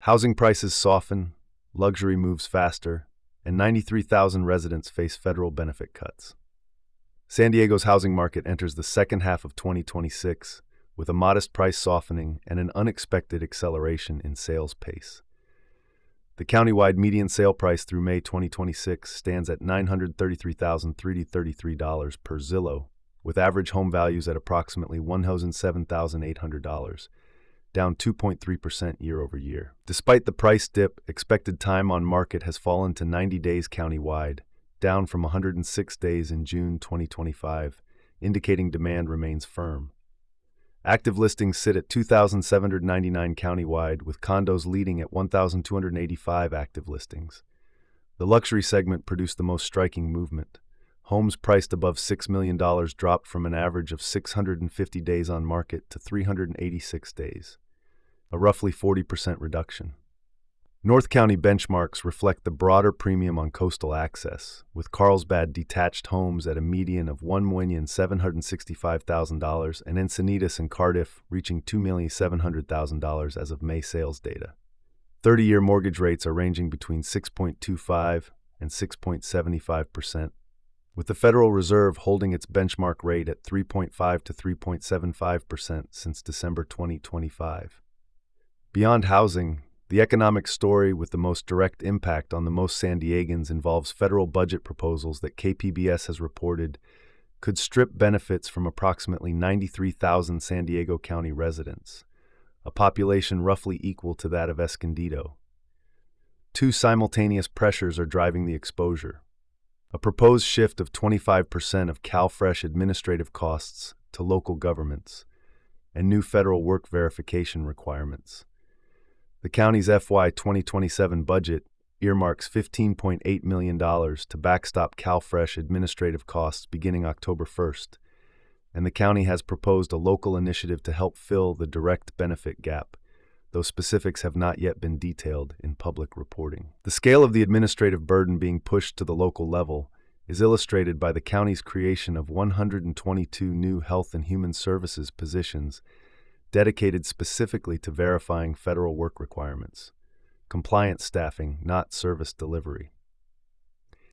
Housing prices soften, luxury moves faster, and 93,000 residents face federal benefit cuts. San Diego's housing market enters the second half of 2026 with a modest price softening and an unexpected acceleration in sales pace. The countywide median sale price through May 2026 stands at $933,333 per Zillow, with average home values at approximately $107,800, down 2.3% year over year. Despite the price dip, expected time on market has fallen to 90 days countywide, down from 106 days in June 2025, indicating demand remains firm. Active listings sit at 2,799 countywide, with condos leading at 1,285 active listings. The luxury segment produced the most striking movement. Homes priced above $6 million dropped from an average of 650 days on market to 386 days, a roughly 40% reduction. North County benchmarks reflect the broader premium on coastal access, with Carlsbad detached homes at a median of $1,765,000 and Encinitas and Cardiff reaching $2,700,000 as of May sales data. 30-year mortgage rates are ranging between 6.25% and 6.75%, with the Federal Reserve holding its benchmark rate at 3.5 to 3.75% since December 2025. Beyond housing, the economic story with the most direct impact on the most San Diegans involves federal budget proposals that KPBS has reported could strip benefits from approximately 93,000 San Diego County residents, a population roughly equal to that of Escondido. Two simultaneous pressures are driving the exposure: a proposed shift of 25% of CalFresh administrative costs to local governments, and new federal work verification requirements. The county's FY 2027 budget earmarks $15.8 million to backstop CalFresh administrative costs beginning October 1st, and the county has proposed a local initiative to help fill the direct benefit gap, though specifics have not yet been detailed in public reporting. The scale of the administrative burden being pushed to the local level is illustrated by the county's creation of 122 new Health and Human Services positions dedicated specifically to verifying federal work requirements, compliance staffing, not service delivery.